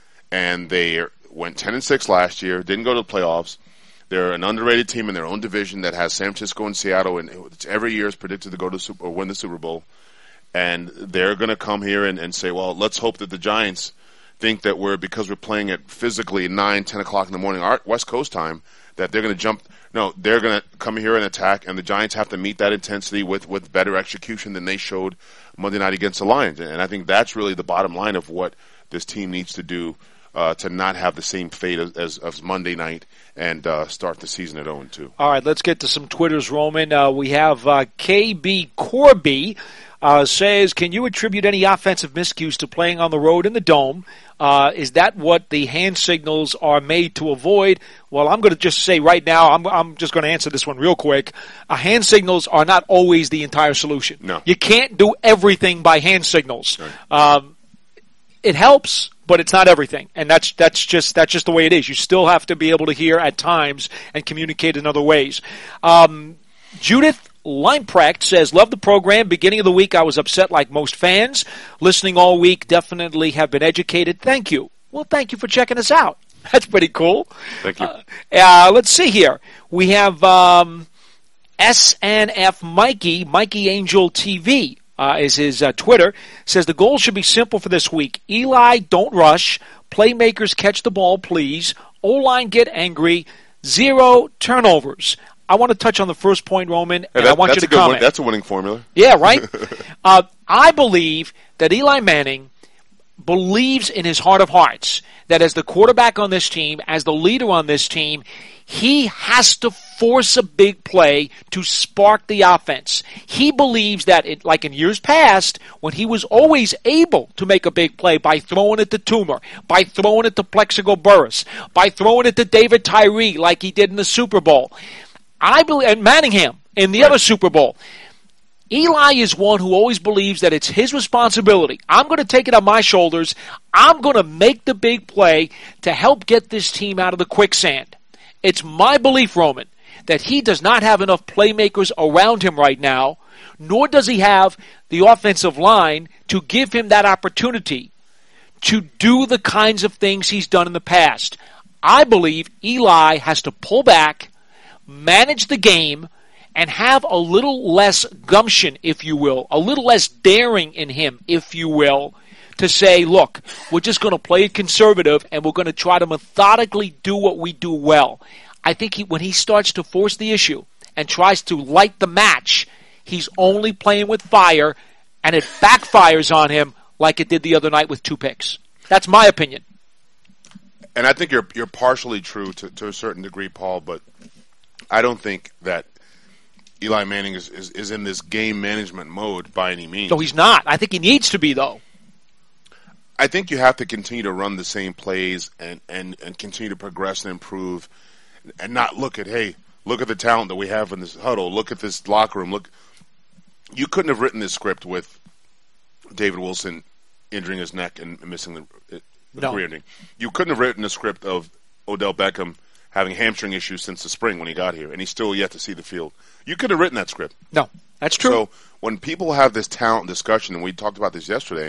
S4: And they went ten and six last year, didn't go to the playoffs. They're an underrated team in their own division that has San Francisco and Seattle, and every year is predicted to go to Super, or win the Super Bowl. And they're going to come here and, and say, well, let's hope that the Giants think that we're, because we're playing at physically nine, ten o'clock in the morning, our West Coast time, that they're going to jump. No, they're going to come here and attack, and the Giants have to meet that intensity with, with better execution than they showed Monday night against the Lions. And I think that's really the bottom line of what this team needs to do. Uh, to not have the same fate as, as, as Monday night and uh, start the season at oh and two.
S3: All right, let's get to some Twitters, Roman. Uh, we have uh, K B Corby uh, says, can you attribute any offensive miscues to playing on the road in the Dome? Uh, is that what the hand signals are made to avoid? Well, I'm going to just say right now, I'm, I'm just going to answer this one real quick. Uh, hand signals are not always the entire solution.
S4: No.
S3: You can't do everything by hand signals.
S4: Right.
S3: Um, it helps, but it's not everything, and that's that's just that's just the way it is. You still have to be able to hear at times and communicate in other ways. Um, Judith Limeprecht says, love the program. Beginning of the week, I was upset like most fans. Listening all week, definitely have been educated. Thank you. Well, thank you for checking us out. That's pretty cool.
S4: Thank you.
S3: Uh, uh, let's see here. We have um, S N F Mikey, Mikey Angel T V. Uh, is his uh, Twitter, says the goal should be simple for this week. Eli, don't rush. Playmakers catch the ball, please. O-line get angry. Zero turnovers. I want to touch on the first point, Roman,
S4: Hey,
S3: and
S4: that,
S3: I want you to comment.
S4: Win, that's a winning formula.
S3: Yeah, right? uh, I believe that Eli Manning believes in his heart of hearts that as the quarterback on this team, as the leader on this team, he has to force a big play to spark the offense. He believes that, it, like in years past, when he was always able to make a big play by throwing it to Toomer, by throwing it to Plexico Burress, by throwing it to David Tyree like he did in the Super Bowl, I believe, and Manningham in the right. other Super Bowl. Eli is one who always believes that it's his responsibility. I'm going to take it on my shoulders. I'm going to make the big play to help get this team out of the quicksand. It's my belief, Roman, that he does not have enough playmakers around him right now, nor does he have the offensive line to give him that opportunity to do the kinds of things he's done in the past. I believe Eli has to pull back, manage the game, and have a little less gumption, if you will, a little less daring in him, if you will, to say, look, we're just going to play it conservative and we're going to try to methodically do what we do well. I think he, when he starts to force the issue and tries to light the match, he's only playing with fire, and it backfires on him like it did the other night with two picks. That's my opinion.
S4: And I think you're you're partially true to, to a certain degree, Paul, but I don't think that Eli Manning is, is, is in this game management mode by any means.
S3: No, he's not. I think he needs to be, though.
S4: I think you have to continue to run the same plays and, and, and continue to progress and improve and not look at, hey, look at the talent that we have in this huddle. Look at this locker room. Look, you couldn't have written this script with David Wilson injuring his neck and missing the, the
S3: no.
S4: career ending. You couldn't have written a script of Odell Beckham having hamstring issues since the spring when he got here, and he's still yet to see the field. You could have written that script.
S3: No, that's true.
S4: So when people have this talent discussion, and we talked about this yesterday,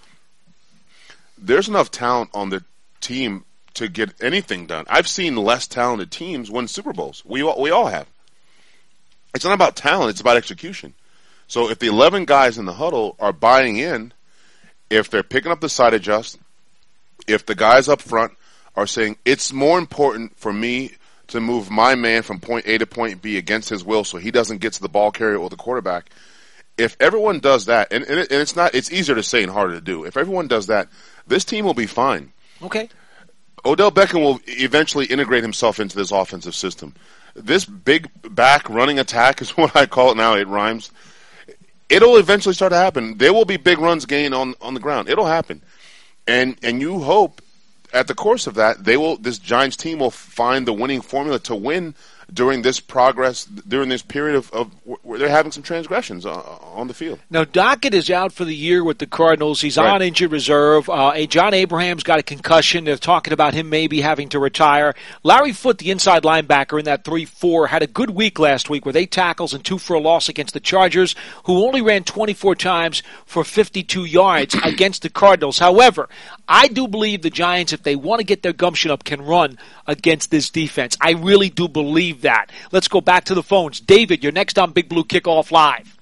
S4: there's enough talent on the team to get anything done. I've seen less talented teams win Super Bowls. We all, we all have. It's not about talent. It's about execution. So if the eleven guys in the huddle are buying in, if they're picking up the side adjust, if the guys up front are saying, it's more important for me to move my man from point A to point B against his will so he doesn't get to the ball carrier or the quarterback. If everyone does that, and, and, it, and it's not, it's easier to say and harder to do. If everyone does that, this team will be fine.
S3: Okay.
S4: Odell Beckham will eventually integrate himself into this offensive system. This big back running attack is what I call it now. It rhymes. It'll eventually start to happen. There will be big runs gained on, on the ground. It'll happen. And and you hope at the course of that, they will. This Giants team will find the winning formula to win during this progress, during this period of, of where they're having some transgressions uh, on the field.
S3: Now, Dockett is out for the year with the Cardinals. He's
S4: right.
S3: on injured reserve. Uh, John Abraham's got a concussion. They're talking about him maybe having to retire. Larry Foote, the inside linebacker in that three four, had a good week last week with eight tackles and two for a loss against the Chargers, who only ran twenty-four times for fifty-two yards against the Cardinals. However, I do believe the Giants, if they want to get their gumption up, can run against this defense. I really do believe that. Let's go back to the phones. David, you're next on Big Blue Kickoff Live.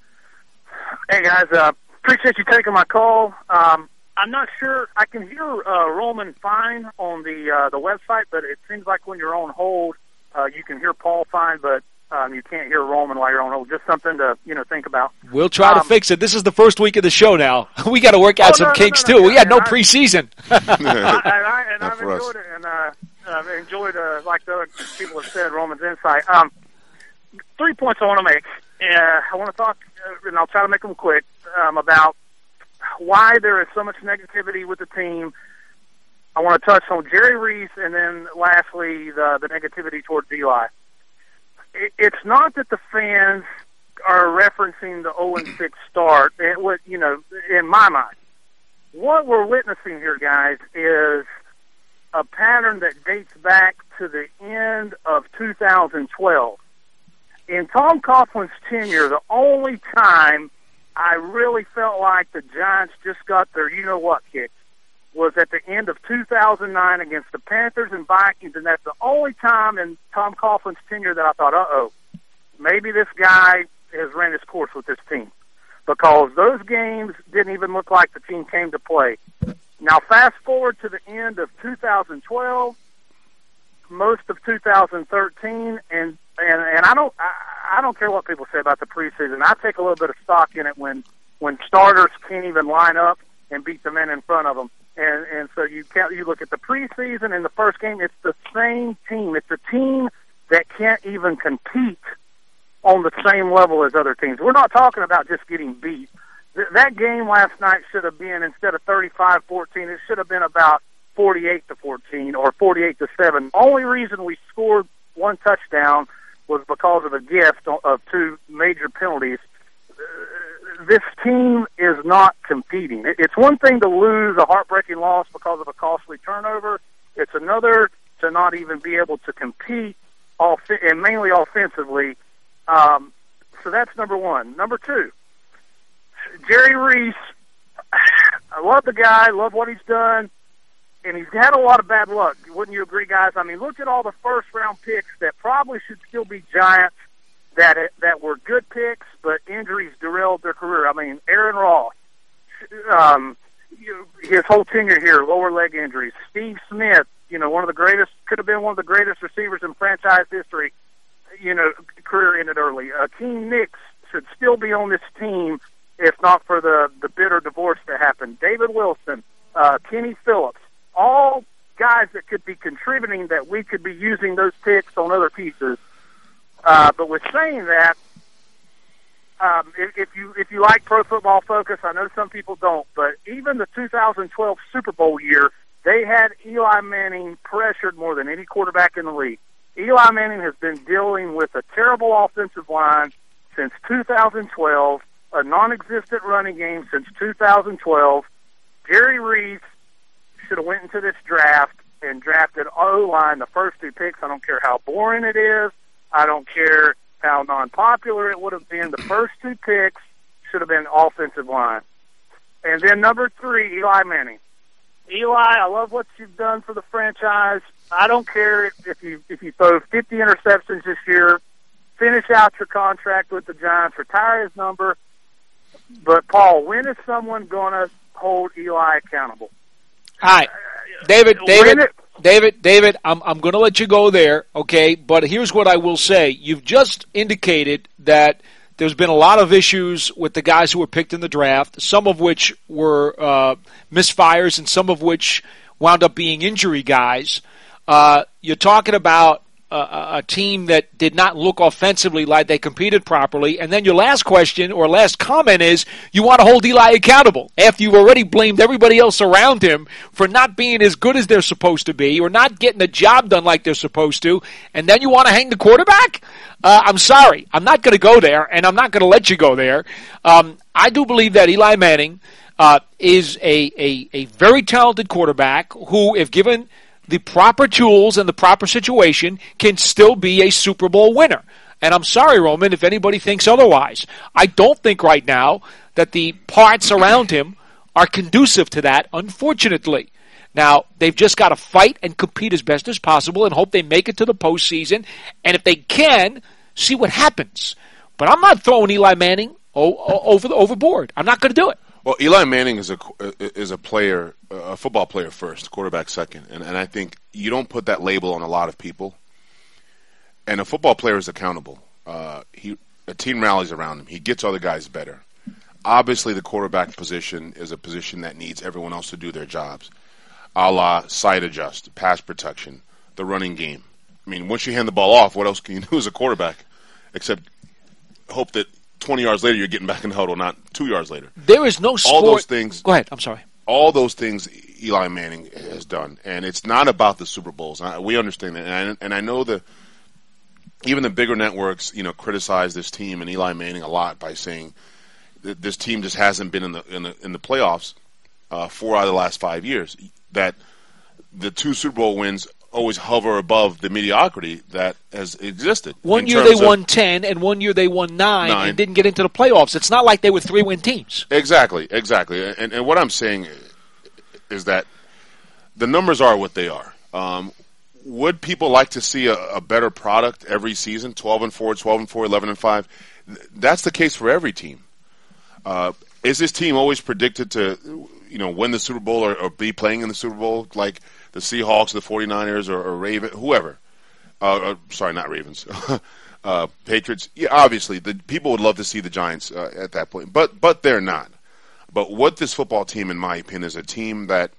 S9: Hey, guys. Uh, appreciate you taking my call. Um, I'm not sure. I can hear uh, Roman fine on the uh, the website, but it seems like when you're on hold, uh, you can hear Paul fine, but um, you can't hear Roman while you're on hold. Just something to you know think about.
S3: We'll try
S9: um,
S3: to fix it. This is the first week of the show now. We got to work out
S9: oh,
S3: some
S9: no,
S3: kinks,
S9: no, no,
S3: too.
S9: no,
S3: We had no
S9: I,
S3: preseason.
S9: I, and I, and
S4: Not
S9: I've
S4: for us.
S9: enjoyed it, and uh, I've enjoyed, uh, like the other people have said, Roman's insight. Um, three points I want to make. Uh, I want to talk, uh, and I'll try to make them quick, um, about why there is so much negativity with the team. I want to touch on Jerry Reese, and then lastly, the, the negativity towards Eli. It, it's not that the fans are referencing the oh and six start. It, what, you know, in my mind, what we're witnessing here, guys, is a pattern that dates back to the end of two thousand twelve. In Tom Coughlin's tenure, the only time I really felt like the Giants just got their you-know-what kicked was at the end of two thousand nine against the Panthers and Vikings, and that's the only time in Tom Coughlin's tenure that I thought, uh-oh, maybe this guy has ran his course with this team, because those games didn't even look like the team came to play. Now, fast forward to the end of two thousand twelve, most of two thousand thirteen, and and, and I don't I, I don't care what people say about the preseason. I take a little bit of stock in it when when starters can't even line up and beat the men in front of them. And and so you can't, you look at the preseason and the first game, it's the same team. It's a team that can't even compete on the same level as other teams. We're not talking about just getting beat. Th- that game last night should have been, instead of thirty-five fourteen, it should have been about forty-eight to fourteen or forty-eight to seven. Only reason we scored one touchdown was because of a gift of two major penalties. This team is not competing. It's one thing to lose a heartbreaking loss because of a costly turnover. It's another to not even be able to compete, off- and mainly offensively. Um, so that's number one. Number two, Jerry Reese. I love the guy, love what he's done, and he's had a lot of bad luck. Wouldn't you agree, guys? I mean, look at all the first-round picks that probably should still be Giants, that that were good picks, but injuries derailed their career. I mean, Aaron Ross, um, you, his whole tenure here, lower leg injuries. Steve Smith, you know, one of the greatest, could have been one of the greatest receivers in franchise history, you know, career ended early. Uh, King Nix should still be on this team if not for the, the bitter divorce that happened. David Wilson, uh, Kenny Phillips, all guys that could be contributing that we could be using those picks on other pieces. Uh, but with saying that, um, if, if you if you like Pro Football Focus, I know some people don't, but even the two thousand twelve Super Bowl year, they had Eli Manning pressured more than any quarterback in the league. Eli Manning has been dealing with a terrible offensive line since two thousand twelve, a non-existent running game since two thousand twelve. Jerry Reese should have went into this draft and drafted O-line the first two picks. I don't care how boring it is. I don't care how non-popular it would have been. The first two picks should have been offensive line. And then number three, Eli Manning. Eli, I love what you've done for the franchise. I don't care if you if you throw fifty interceptions this year, finish out your contract with the Giants, retire his number. But, Paul, when is someone going to hold Eli accountable?
S3: All right. David, David, David, David, I'm I'm going to let you go there, okay? But here's what I will say. You've just indicated that there's been a lot of issues with the guys who were picked in the draft, some of which were uh, misfires and some of which wound up being injury guys. Uh, you're talking about a, a team that did not look offensively like they competed properly. And then your last question or last comment is you want to hold Eli accountable after you've already blamed everybody else around him for not being as good as they're supposed to be or not getting the job done like they're supposed to. And then you want to hang the quarterback? Uh, I'm sorry. I'm not going to go there, and I'm not going to let you go there. Um, I do believe that Eli Manning uh, is a, a, a very talented quarterback who, if given the proper tools and the proper situation, can still be a Super Bowl winner. And I'm sorry, Roman, if anybody thinks otherwise. I don't think right now that the parts around him are conducive to that, unfortunately. Now, they've just got to fight and compete as best as possible and hope they make it to the postseason. And if they can, see what happens. But I'm not throwing Eli Manning over the overboard. I'm not going to do it.
S4: Well, Eli Manning is a is a player, a football player first, quarterback second, and and I think you don't put that label on a lot of people. And a football player is accountable. Uh, he a team rallies around him. He gets other guys better. Obviously, the quarterback position is a position that needs everyone else to do their jobs, a la side adjust, pass protection, the running game. I mean, once you hand the ball off, what else can you do as a quarterback except hope that twenty yards later, you're getting back in the huddle, not two yards later.
S3: There is no sport.
S4: All those things.
S3: Go ahead. I'm sorry.
S4: All those things Eli Manning has done, and it's not about the Super Bowls. I, we understand that, and I, and I know that even the bigger networks, you know, criticize this team and Eli Manning a lot by saying that this team just hasn't been in the in the in the playoffs uh, four out of the last five years. That the two Super Bowl wins always hover above the mediocrity that has existed.
S3: One year they won ten, and one year they won nine, nine, and didn't get into the playoffs. It's not like they were three-win teams.
S4: Exactly, exactly. And, and what I'm saying is that the numbers are what they are. Um, would people like to see a, a better product every season, twelve and four, twelve and four, eleven and five? That's the case for every team. Uh, is this team always predicted to, you know, win the Super Bowl or, or be playing in the Super Bowl like the Seahawks, the 49ers, or, or Ravens, whoever. Uh, uh, sorry, not Ravens. uh, Patriots. Yeah, obviously, the people would love to see the Giants uh, at that point, but but they're not. But what this football team, in my opinion, is a team that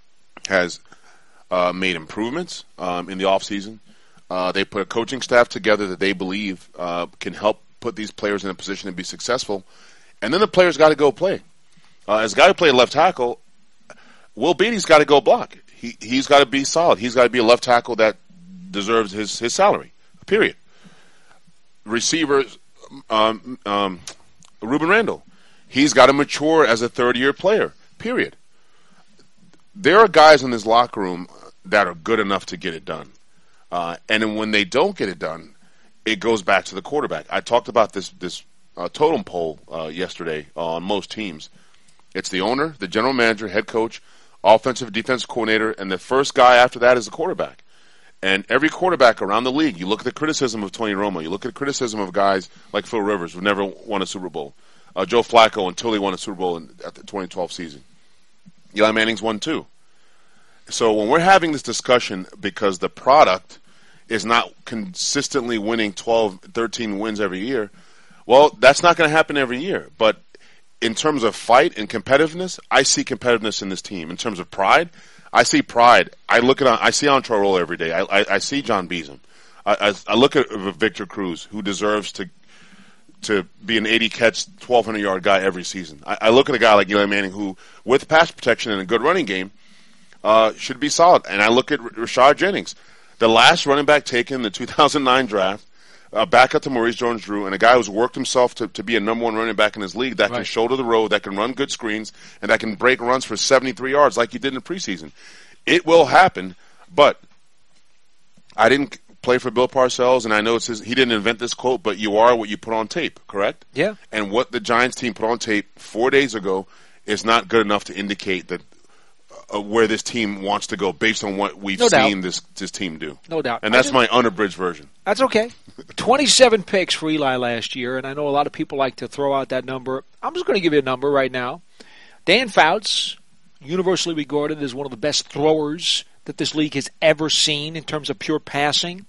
S4: has uh, made improvements um, in the offseason. Uh, they put a coaching staff together that they believe uh, can help put these players in a position to be successful, and then the players got to go play. Uh, as a guy who played left tackle, Will Beatty's got to go block. He, he's got to be solid. He's got to be a left tackle that deserves his, his salary, period. receiver, um, um, Ruben Randle. He's got to mature as a third-year player, period. There are guys in this locker room that are good enough to get it done. Uh, and then when they don't get it done, it goes back to the quarterback. I talked about this this uh, totem pole uh, yesterday on most teams. It's the owner, the general manager, head coach, offensive defensive coordinator, and the first guy after that is the quarterback. And every quarterback around the league, you look at the criticism of Tony Romo, you look at the criticism of guys like Phil Rivers, who never won a Super Bowl, uh, Joe Flacco until he won a Super Bowl in, at the twenty twelve season. Eli Manning's won two. So when we're having this discussion because the product is not consistently winning twelve, thirteen wins every year, well, that's not going to happen every year. But in terms of fight and competitiveness, I see competitiveness in this team. In terms of pride, I see pride. I look at I see Antrel Rolle every day. I, I, I see John Beason. I, I, I look at Victor Cruz, who deserves to to be an eighty catch, twelve hundred yard guy every season. I, I look at a guy like Eli Manning, who, with pass protection and a good running game, uh, should be solid. And I look at Rashad Jennings, the last running back taken in the two thousand nine draft, uh, back up to Maurice Jones-Drew, and a guy who's worked himself to, to be a number one running back in his league that
S3: right.
S4: can shoulder the road, that can run good screens, and that can break runs for seventy-three yards like he did in the preseason. It will happen, but I didn't play for Bill Parcells, and I know it's his, he didn't invent this quote, but you are what you put on tape, correct?
S3: Yeah.
S4: And what the Giants team put on tape four days ago is not good enough to indicate that uh, where this team wants to go based on what we've
S3: no
S4: seen
S3: doubt.
S4: this this team do.
S3: No doubt.
S4: And that's
S3: just,
S4: my unabridged version.
S3: That's okay. twenty-seven picks for Eli last year, and I know a lot of people like to throw out that number. I'm just going to give you a number right now. Dan Fouts, universally regarded as one of the best throwers that this league has ever seen in terms of pure passing.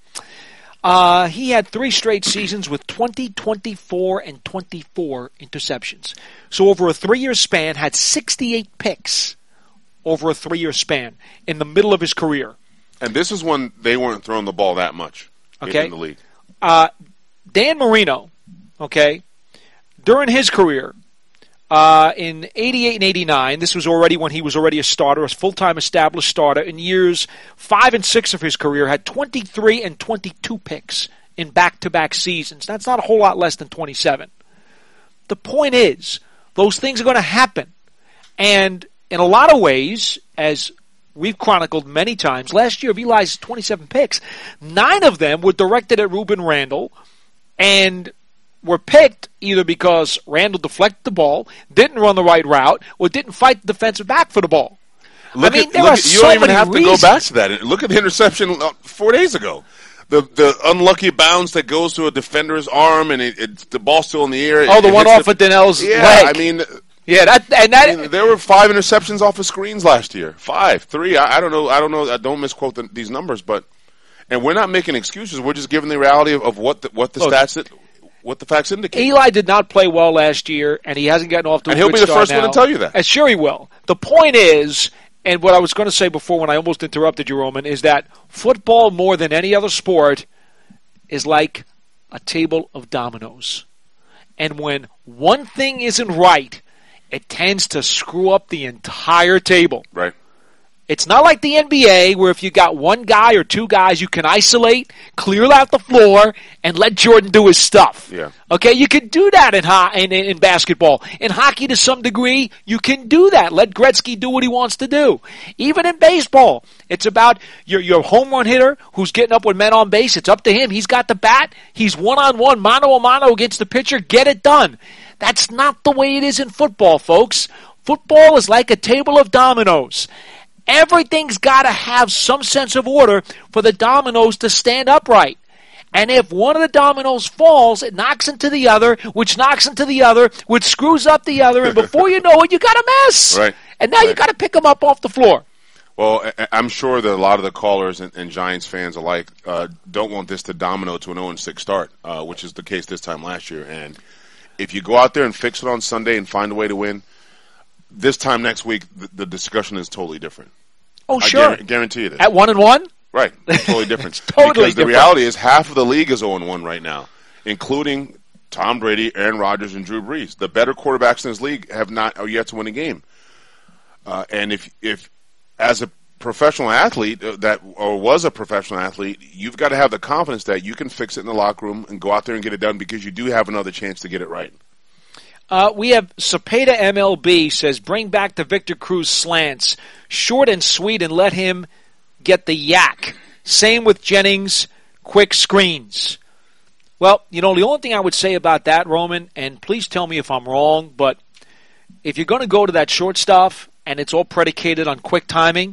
S3: Uh, he had three straight seasons with twenty, twenty-four, and twenty-four interceptions. So over a three-year span, had sixty-eight picks over a three-year span in the middle of his career.
S4: And this is when they weren't throwing the ball that much
S3: okay.
S4: in the league.
S3: Uh, Dan Marino, okay, during his career, Uh, in eighty-eight and eighty-nine, this was already when he was already a starter, a full-time established starter. In years five and six of his career, had twenty-three and twenty-two picks in back-to-back seasons. That's not a whole lot less than twenty-seven. The point is, those things are going to happen. And in a lot of ways, as we've chronicled many times, last year of Eli's twenty-seven picks, nine of them were directed at Ruben Randle, and were picked either because Randle deflected the ball, didn't run the right route, or didn't fight the defensive back for the ball.
S4: Look
S3: I mean,
S4: at,
S3: there
S4: look
S3: are
S4: at, you
S3: so
S4: don't even
S3: many
S4: have
S3: reasons.
S4: to go back to that. Look at the interception four days ago. The the unlucky bounce that goes to a defender's arm, and it, it, the ball's still in the air.
S3: Oh, the
S4: it
S3: one off
S4: the,
S3: of Donnell's
S4: yeah,
S3: leg.
S4: I mean,
S3: yeah, that and that.
S4: I mean, there were five interceptions off of screens last year. Five, three. I, I don't know. I don't know. I don't misquote the, these numbers, but and we're not making excuses. We're just giving the reality of, of what the, what the
S3: Look,
S4: stats that. What the facts indicate.
S3: Eli did not play well last year, and he hasn't gotten off to a
S4: and he'll
S3: good
S4: be the
S3: start
S4: first
S3: now.
S4: one to tell you that.
S3: And sure he will. The point is, and what I was going to say before when I almost interrupted you, Roman, is that football, more than any other sport, is like a table of dominoes. And when one thing isn't right, it tends to screw up the entire table.
S4: Right.
S3: It's not like the N B A where if you got one guy or two guys, you can isolate, clear out the floor, and let Jordan do his stuff.
S4: Yeah.
S3: Okay, you can do that in, ho- in, in, in basketball. In hockey, to some degree, you can do that. Let Gretzky do what he wants to do. Even in baseball, it's about your, your home run hitter who's getting up with men on base. It's up to him. He's got the bat. He's one-on-one, mano-a-mano against the pitcher. Get it done. That's not the way it is in football, folks. Football is like a table of dominoes. Everything's got to have some sense of order for the dominoes to stand upright. And if one of the dominoes falls, it knocks into the other, which knocks into the other, which screws up the other, and before you know it, you got a mess.
S4: Right.
S3: And now
S4: right.
S3: you got to pick them up off the floor.
S4: Well, I'm sure that a lot of the callers and, and Giants fans alike uh, don't want this to domino to an oh and six start, uh, which is the case this time last year. And if you go out there and fix it on Sunday and find a way to win, this time next week, the, the discussion is totally different.
S3: Oh,
S4: I
S3: sure.
S4: guarantee, guarantee it is.
S3: At one and one?
S4: Right. Totally different.
S3: totally
S4: because the
S3: different.
S4: reality is half of the league is oh and one right now, including Tom Brady, Aaron Rodgers, and Drew Brees. The better quarterbacks in this league have not are yet to win a game. Uh, and if if as a professional athlete that or was a professional athlete, you've got to have the confidence that you can fix it in the locker room and go out there and get it done because you do have another chance to get it right.
S3: Uh, we have Cepeda M L B says, bring back the Victor Cruz slants. Short and sweet and let him get the yak. Same with Jennings, quick screens. Well, you know, the only thing I would say about that, Roman, and please tell me if I'm wrong, but if you're going to go to that short stuff and it's all predicated on quick timing,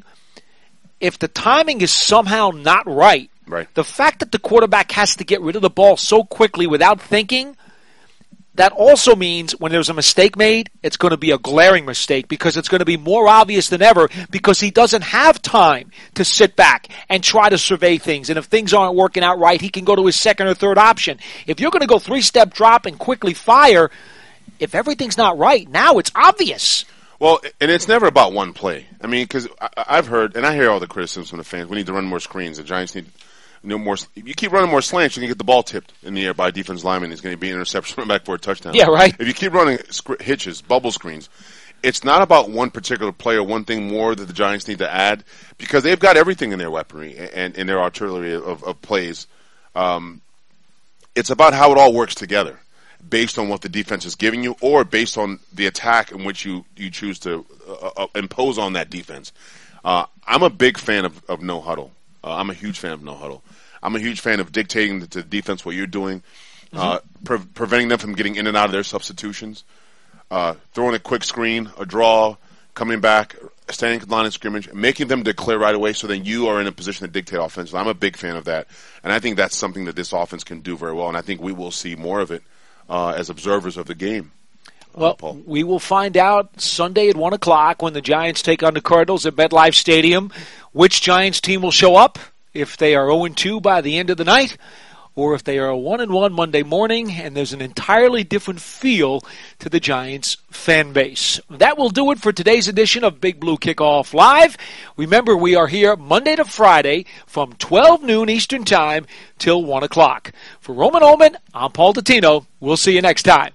S3: if the timing is somehow not right,
S4: right,
S3: the fact that the quarterback has to get rid of the ball so quickly without thinking, that also means when there's a mistake made, it's going to be a glaring mistake because it's going to be more obvious than ever because he doesn't have time to sit back and try to survey things. And if things aren't working out right, he can go to his second or third option. If you're going to go three-step drop and quickly fire, if everything's not right, now it's obvious.
S4: Well, and it's never about one play. I mean, because I've heard, and I hear all the criticisms from the fans, we need to run more screens. The Giants need no more. If you keep running more slants, you can get the ball tipped in the air by a defense lineman. It's going to be an interception, run back for a touchdown.
S3: Yeah, right.
S4: If you keep running sc- hitches, bubble screens, it's not about one particular play or one thing more that the Giants need to add because they've got everything in their weaponry and in their artillery of, of plays. Um, it's about how it all works together, based on what the defense is giving you, or based on the attack in which you you choose to uh, uh, impose on that defense. Uh, I'm a big fan of, of no huddle. Uh, I'm a huge fan of no huddle. I'm a huge fan of dictating to the defense what you're doing, mm-hmm. uh, pre- preventing them from getting in and out of their substitutions, uh, throwing a quick screen, a draw, coming back, standing at the line of scrimmage, making them declare right away so then you are in a position to dictate offensively. I'm a big fan of that, and I think that's something that this offense can do very well, and I think we will see more of it uh, as observers of the game.
S3: Well,
S4: uh, Paul.
S3: We will find out Sunday at one o'clock when the Giants take on the Cardinals at MetLife Stadium which Giants team will show up, if they are oh and two by the end of the night, or if they are one and one Monday morning, and there's an entirely different feel to the Giants fan base. That will do it for today's edition of Big Blue Kickoff Live. Remember, we are here Monday to Friday from twelve noon Eastern Time till one o'clock. For Roman Ullman, I'm Paul Dottino. We'll see you next time.